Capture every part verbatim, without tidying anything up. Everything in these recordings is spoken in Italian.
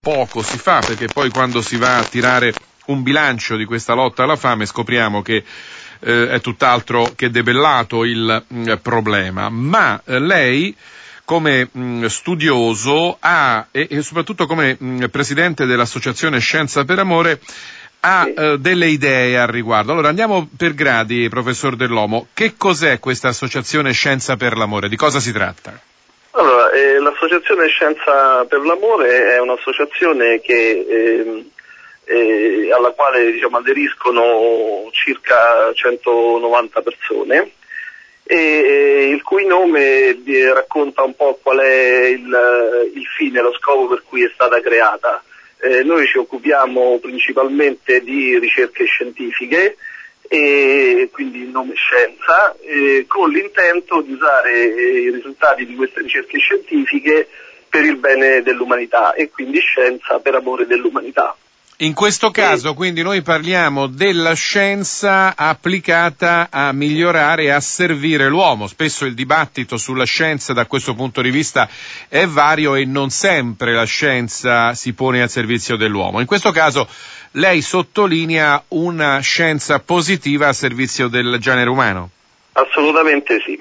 poco si fa, perché poi quando si va a tirare un bilancio di questa lotta alla fame scopriamo che eh, è tutt'altro che debellato il mh, problema. Ma eh, lei, come mh, studioso ha, e, e soprattutto come mh, presidente dell'associazione Scienza per Amore, ha eh, delle idee al riguardo. Allora andiamo per gradi, professor Dell'Omo. Che cos'è questa associazione Scienza per l'Amore? Di cosa si tratta? Allora, eh, l'associazione Scienza per l'Amore è un'associazione che eh, eh, alla quale diciamo, aderiscono circa centonovanta persone e eh, il cui nome eh, racconta un po' qual è il, il fine, lo scopo per cui è stata creata. Eh, noi ci occupiamo principalmente di ricerche scientifiche e quindi il nome Scienza, eh, con l'intento di usare eh, i risultati di queste ricerche scientifiche per il bene dell'umanità e quindi scienza per amore dell'umanità. In questo caso, quindi, noi parliamo della scienza applicata a migliorare e a servire l'uomo. Spesso il dibattito sulla scienza da questo punto di vista è vario e non sempre la scienza si pone al servizio dell'uomo. In questo caso lei sottolinea una scienza positiva a servizio del genere umano. Assolutamente sì.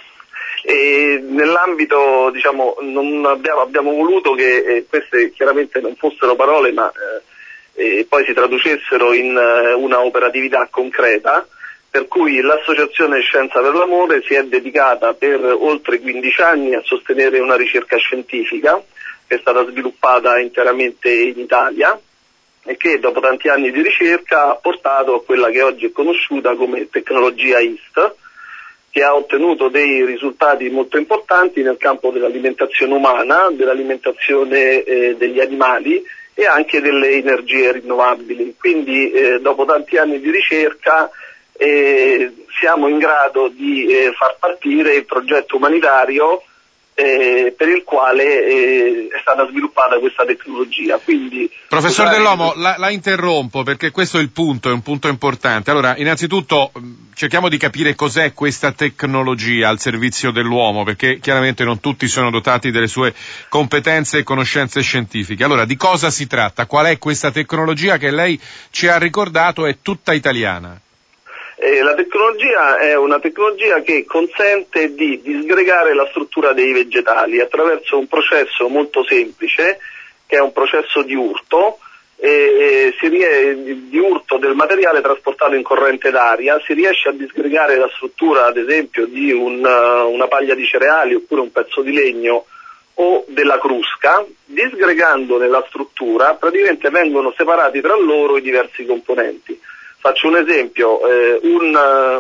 E nell'ambito, diciamo, non abbiamo, abbiamo voluto che eh, queste chiaramente non fossero parole, ma eh, e poi si traducessero in uh, una operatività concreta, per cui l'associazione Scienza per l'Amore si è dedicata per oltre quindici anni a sostenere una ricerca scientifica che è stata sviluppata interamente in Italia e che dopo tanti anni di ricerca ha portato a quella che oggi è conosciuta come tecnologia I S T, che ha ottenuto dei risultati molto importanti nel campo dell'alimentazione umana, dell'alimentazione eh, degli animali e anche delle energie rinnovabili. Quindi eh, dopo tanti anni di ricerca eh, siamo in grado di eh, far partire il progetto umanitario eh, per il quale eh, è stata sviluppata questa tecnologia. Quindi, Professor usare... Dell'Omo, la, la interrompo perché questo è il punto, è un punto importante. Allora, innanzitutto cerchiamo di capire cos'è questa tecnologia al servizio dell'uomo, perché chiaramente non tutti sono dotati delle sue competenze e conoscenze scientifiche. Allora, di cosa si tratta? Qual è questa tecnologia che lei ci ha ricordato è tutta italiana? Eh, la tecnologia è una tecnologia che consente di disgregare la struttura dei vegetali attraverso un processo molto semplice, che è un processo di urto, eh, si ries- di urto del materiale trasportato in corrente d'aria, si riesce a disgregare la struttura, ad esempio, di un, uh, una paglia di cereali oppure un pezzo di legno o della crusca. Disgregandone la struttura praticamente vengono separati tra loro i diversi componenti. Faccio un esempio, eh, un,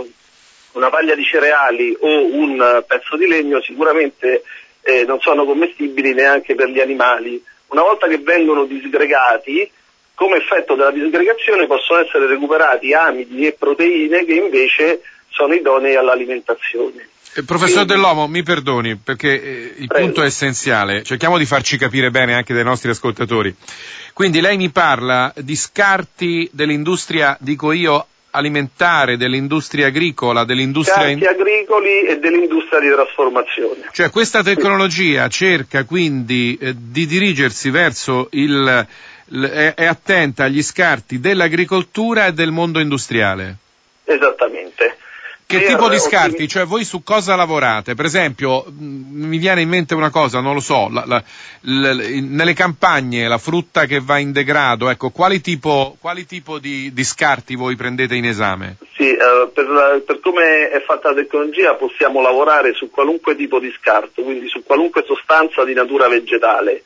una paglia di cereali o un pezzo di legno sicuramente eh, non sono commestibili neanche per gli animali. Una volta che vengono disgregati, come effetto della disgregazione possono essere recuperati amidi e proteine che invece sono idonei all'alimentazione. Eh, professor Quindi, Dell'Omo, mi perdoni, perché eh, il prego. punto è essenziale, cerchiamo di farci capire bene anche dai nostri ascoltatori. Quindi lei mi parla di scarti dell'industria, dico io, alimentare, dell'industria agricola, dell'industria... Scarti in... agricoli e dell'industria di trasformazione. Cioè questa tecnologia sì. cerca quindi eh, di dirigersi verso il... l, è, è attenta agli scarti dell'agricoltura e del mondo industriale. Esattamente. Che per tipo di scarti? ottim... Cioè voi su cosa lavorate? Per esempio, mh, mi viene in mente una cosa, non lo so, la, la, la, nelle campagne la frutta che va in degrado, ecco, quali tipo, quali tipo di, di scarti voi prendete in esame? Sì, eh, per, per come è fatta la tecnologia possiamo lavorare su qualunque tipo di scarto, quindi su qualunque sostanza di natura vegetale.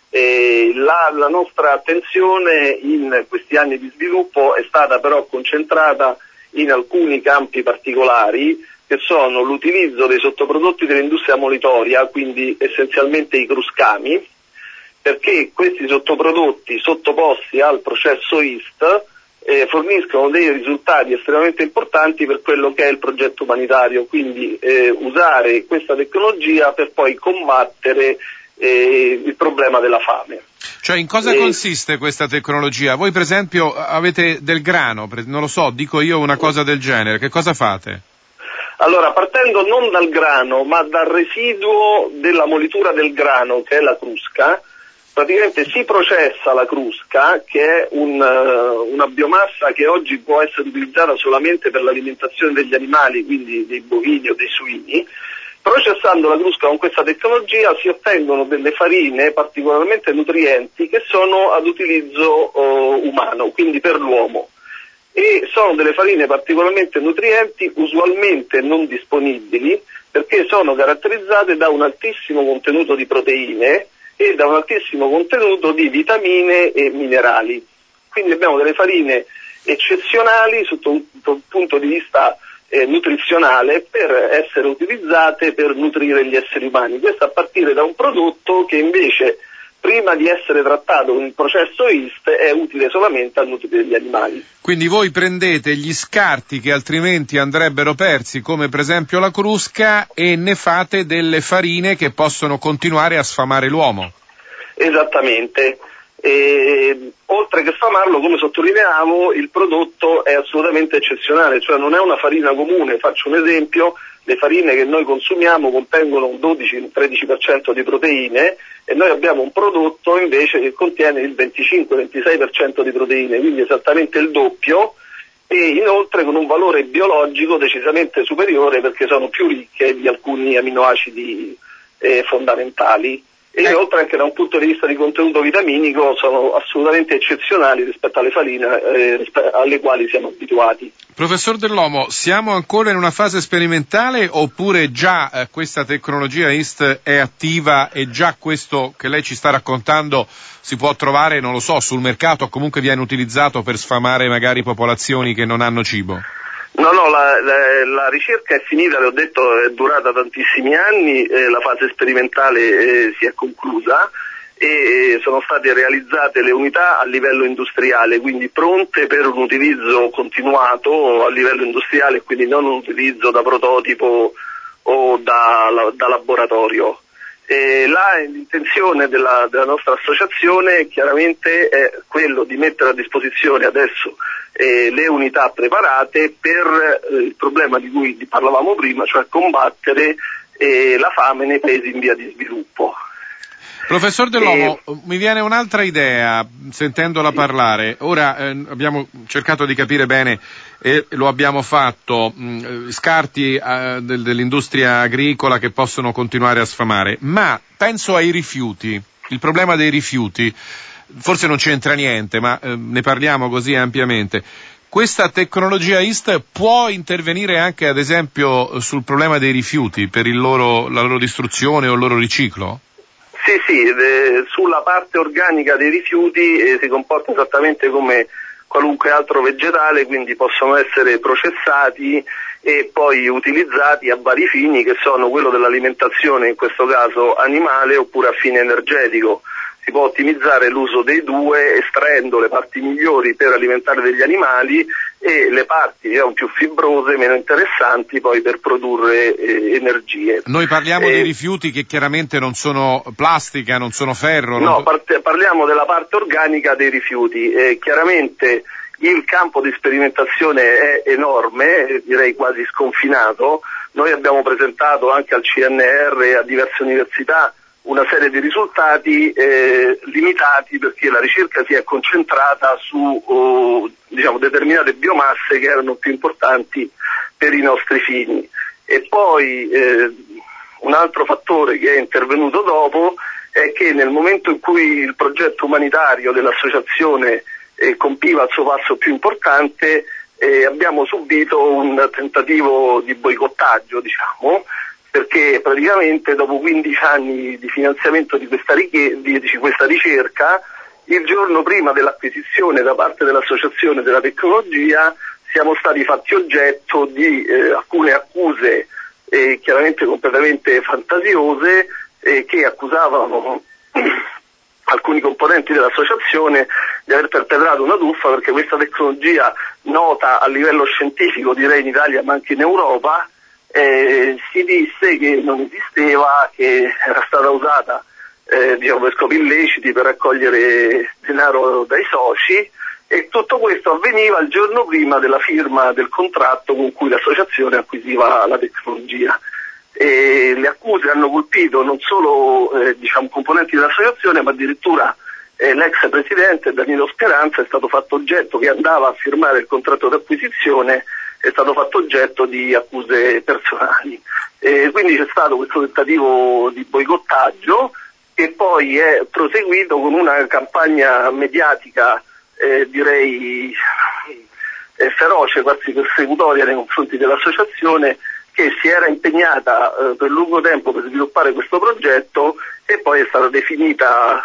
E la, la nostra attenzione in questi anni di sviluppo è stata però concentrata in alcuni campi particolari, che sono l'utilizzo dei sottoprodotti dell'industria molitoria, quindi essenzialmente i cruscami, perché questi sottoprodotti sottoposti al processo I S T eh, forniscono dei risultati estremamente importanti per quello che è il progetto umanitario, quindi eh, usare questa tecnologia per poi combattere eh, il problema della fame. Cioè in cosa e... consiste questa tecnologia? Voi per esempio avete del grano, non lo so, dico io una cosa del genere, che cosa fate? Allora, partendo non dal grano, ma dal residuo della molitura del grano, che è la crusca, praticamente si processa la crusca, che è un, uh, una biomassa che oggi può essere utilizzata solamente per l'alimentazione degli animali, quindi dei bovini o dei suini. Processando la crusca con questa tecnologia si ottengono delle farine particolarmente nutrienti che sono ad utilizzo uh, umano, quindi per l'uomo. E sono delle farine particolarmente nutrienti, usualmente non disponibili, perché sono caratterizzate da un altissimo contenuto di proteine e da un altissimo contenuto di vitamine e minerali. Quindi abbiamo delle farine eccezionali sotto un, sotto un punto di vista eh, nutrizionale per essere utilizzate per nutrire gli esseri umani. Questo a partire da un prodotto che invece, prima di essere trattato con il processo I S T, è utile solamente a nutrire gli animali. Quindi voi prendete gli scarti che altrimenti andrebbero persi, come per esempio la crusca, e ne fate delle farine che possono continuare a sfamare l'uomo. Esattamente. E, oltre che sfamarlo, come sottolineavo, il prodotto è assolutamente eccezionale, cioè non è una farina comune. Faccio un esempio: le farine che noi consumiamo contengono un dodici tredici per cento di proteine e noi abbiamo un prodotto invece che contiene il venticinque ventisei per cento di proteine, quindi esattamente il doppio, e inoltre con un valore biologico decisamente superiore perché sono più ricche di alcuni aminoacidi eh, fondamentali. E eh. inoltre anche da un punto di vista di contenuto vitaminico sono assolutamente eccezionali rispetto alle farine eh, rispe- alle quali siamo abituati. Professor Dell'Omo, siamo ancora in una fase sperimentale oppure già eh, questa tecnologia I S T è attiva e già questo che lei ci sta raccontando si può trovare, non lo so, sul mercato o comunque viene utilizzato per sfamare magari popolazioni che non hanno cibo? No, no, la, la, la ricerca è finita, le ho detto, è durata tantissimi anni, eh, la fase sperimentale eh, si è conclusa e eh, sono state realizzate le unità a livello industriale, quindi pronte per un utilizzo continuato a livello industriale, quindi non un utilizzo da prototipo o da, la, da laboratorio. E là l'intenzione della, della nostra associazione chiaramente è quello di mettere a disposizione adesso eh, le unità preparate per eh, il problema di cui parlavamo prima, cioè combattere eh, la fame nei paesi in via di sviluppo. Professor Dell'Omo, e... mi viene un'altra idea sentendola parlare. Ora eh, abbiamo cercato di capire bene e lo abbiamo fatto, mh, scarti eh, del, dell'industria agricola che possono continuare a sfamare, ma penso ai rifiuti, il problema dei rifiuti, forse non c'entra niente, ma eh, ne parliamo così ampiamente. Questa tecnologia I S T può intervenire anche ad esempio sul problema dei rifiuti per il loro, la loro distruzione o il loro riciclo? Sì, sì, eh, sulla parte organica dei rifiuti eh, si comporta esattamente come qualunque altro vegetale, quindi possono essere processati e poi utilizzati a vari fini, che sono quello dell'alimentazione, in questo caso animale, oppure a fine energetico. Si può ottimizzare l'uso dei due estraendo le parti migliori per alimentare degli animali e le parti diciamo, più fibrose, meno interessanti poi per produrre eh, energie. Noi parliamo eh, di rifiuti che chiaramente non sono plastica, non sono ferro. No, non... parte, parliamo della parte organica dei rifiuti. Eh, chiaramente il campo di sperimentazione è enorme, direi quasi sconfinato. Noi abbiamo presentato anche al C N R e a diverse università una serie di risultati eh, limitati perché la ricerca si è concentrata su oh, diciamo, determinate biomasse che erano più importanti per i nostri fini. E poi eh, un altro fattore che è intervenuto dopo è che nel momento in cui il progetto umanitario dell'associazione eh, compiva il suo passo più importante, eh, abbiamo subito un tentativo di boicottaggio, diciamo, perché praticamente dopo quindici anni di finanziamento di questa, richie- di, di questa ricerca, il giorno prima dell'acquisizione da parte dell'Associazione della Tecnologia siamo stati fatti oggetto di eh, alcune accuse eh, chiaramente completamente fantasiose eh, che accusavano alcuni componenti dell'associazione di aver perpetrato una truffa, perché questa tecnologia nota a livello scientifico, direi in Italia ma anche in Europa, Eh, si disse che non esisteva, che era stata usata eh, diciamo, per scopi illeciti, per raccogliere denaro dai soci, e tutto questo avveniva il giorno prima della firma del contratto con cui l'associazione acquisiva la tecnologia. E le accuse hanno colpito non solo eh, diciamo, componenti dell'associazione, ma addirittura eh, l'ex presidente Danilo Speranza è stato fatto oggetto, che andava a firmare il contratto d'acquisizione, è stato fatto oggetto di accuse personali. E quindi c'è stato questo tentativo di boicottaggio che poi è proseguito con una campagna mediatica eh, direi eh, feroce, quasi persecutoria nei confronti dell'associazione, che si era impegnata eh, per lungo tempo per sviluppare questo progetto e poi è stata definita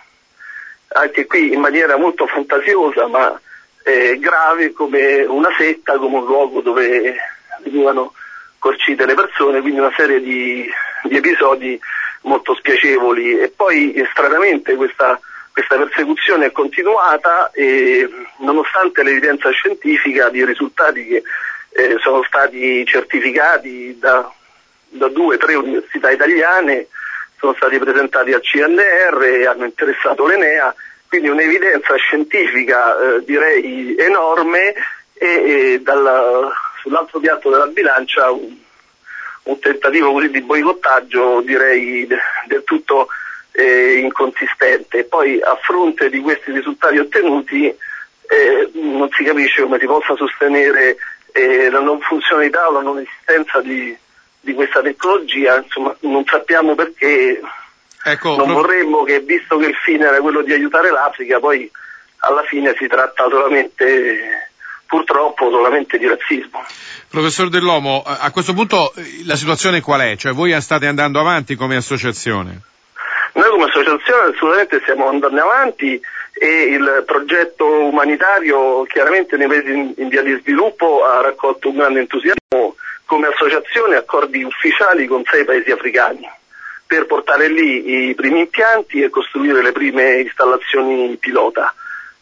anche qui in maniera molto fantasiosa ma eh, grave come una setta, come un luogo dove venivano corcite le persone, quindi una serie di, di episodi molto spiacevoli. E poi eh, stranamente questa, questa persecuzione è continuata e nonostante l'evidenza scientifica di risultati che Eh, sono stati certificati da, da due o tre università italiane, sono stati presentati al C N R e hanno interessato l'Enea, quindi un'evidenza scientifica eh, direi enorme e, e dalla, sull'altro piatto della bilancia un, un tentativo così di boicottaggio direi de, del tutto eh, inconsistente. E poi a fronte di questi risultati ottenuti eh, non si capisce come si possa sostenere Eh, la non funzionalità o la non esistenza di, di questa tecnologia, insomma non sappiamo perché, ecco, non prof... vorremmo che, visto che il fine era quello di aiutare l'Africa, poi alla fine si tratta solamente, purtroppo, solamente di razzismo. Professor Dell'Omo, a questo punto la situazione qual è? Cioè voi state andando avanti come associazione? Noi come associazione assolutamente stiamo andando avanti e il progetto umanitario chiaramente nei paesi in, in via di sviluppo ha raccolto un grande entusiasmo. Come associazione accordi ufficiali con sei paesi africani per portare lì i primi impianti e costruire le prime installazioni pilota.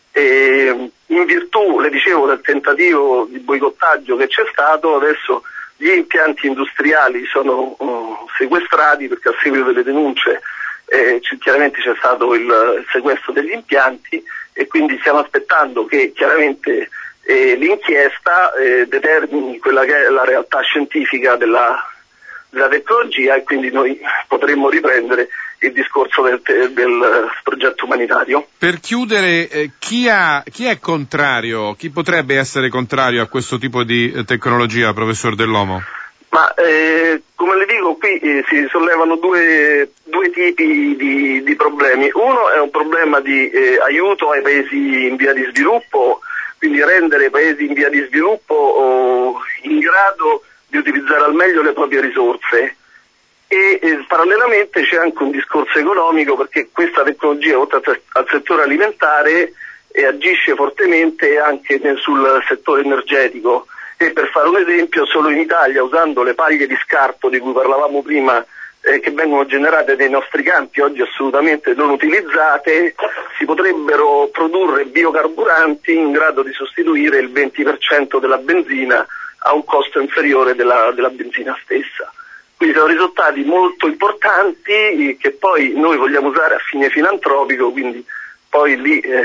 E in virtù, le dicevo, del tentativo di boicottaggio che c'è stato, adesso gli impianti industriali sono uh, sequestrati perché a seguito delle denunce Eh, chiaramente c'è stato il, il sequestro degli impianti e quindi stiamo aspettando che chiaramente eh, l'inchiesta eh, determini quella che è la realtà scientifica della, della tecnologia e quindi noi potremmo riprendere il discorso del, del progetto umanitario. Per chiudere, eh, chi, ha, chi è contrario, chi potrebbe essere contrario a questo tipo di eh, tecnologia, professor Dell'Omo? Ma eh, come le dico qui eh, si sollevano due, due tipi di, di problemi. Uno è un problema di eh, aiuto ai paesi in via di sviluppo, quindi rendere i paesi in via di sviluppo oh, in grado di utilizzare al meglio le proprie risorse. E eh, parallelamente c'è anche un discorso economico, perché questa tecnologia, oltre al, al settore alimentare, eh, agisce fortemente anche nel, sul settore energetico. E per fare un esempio, solo in Italia, usando le paglie di scarto di cui parlavamo prima, eh, che vengono generate nei nostri campi, oggi assolutamente non utilizzate, si potrebbero produrre biocarburanti in grado di sostituire il venti per cento della benzina a un costo inferiore della, della benzina stessa. Quindi sono risultati molto importanti che poi noi vogliamo usare a fine filantropico, quindi poi lì eh,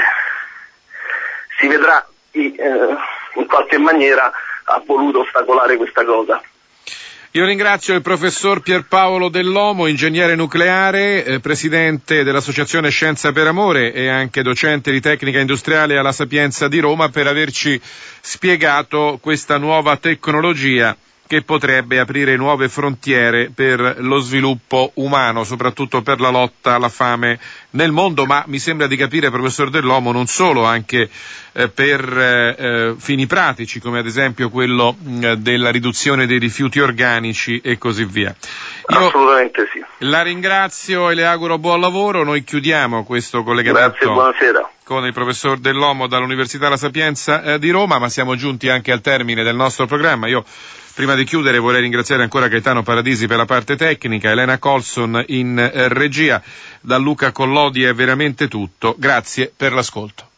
si vedrà chi eh, in qualche maniera ha voluto ostacolare questa cosa. Io ringrazio il professor Pierpaolo Dell'Omo, ingegnere nucleare, eh, presidente dell'Associazione Scienza per Amore e anche docente di tecnica industriale alla Sapienza di Roma, per averci spiegato questa nuova tecnologia che potrebbe aprire nuove frontiere per lo sviluppo umano, soprattutto per la lotta alla fame nel mondo, ma mi sembra di capire, professor Dell'Omo, non solo, anche eh, per eh, fini pratici, come ad esempio quello mh, della riduzione dei rifiuti organici e così via. Io Assolutamente sì. La ringrazio e le auguro buon lavoro. Noi chiudiamo questo collegamento. Grazie, buonasera. Con il professor Dell'Omo dall'Università La Sapienza eh, di Roma, ma siamo giunti anche al termine del nostro programma. Io prima di chiudere vorrei ringraziare ancora Gaetano Paradisi per la parte tecnica, Elena Colson in eh, regia. Da Luca Collodi è veramente tutto. Grazie per l'ascolto.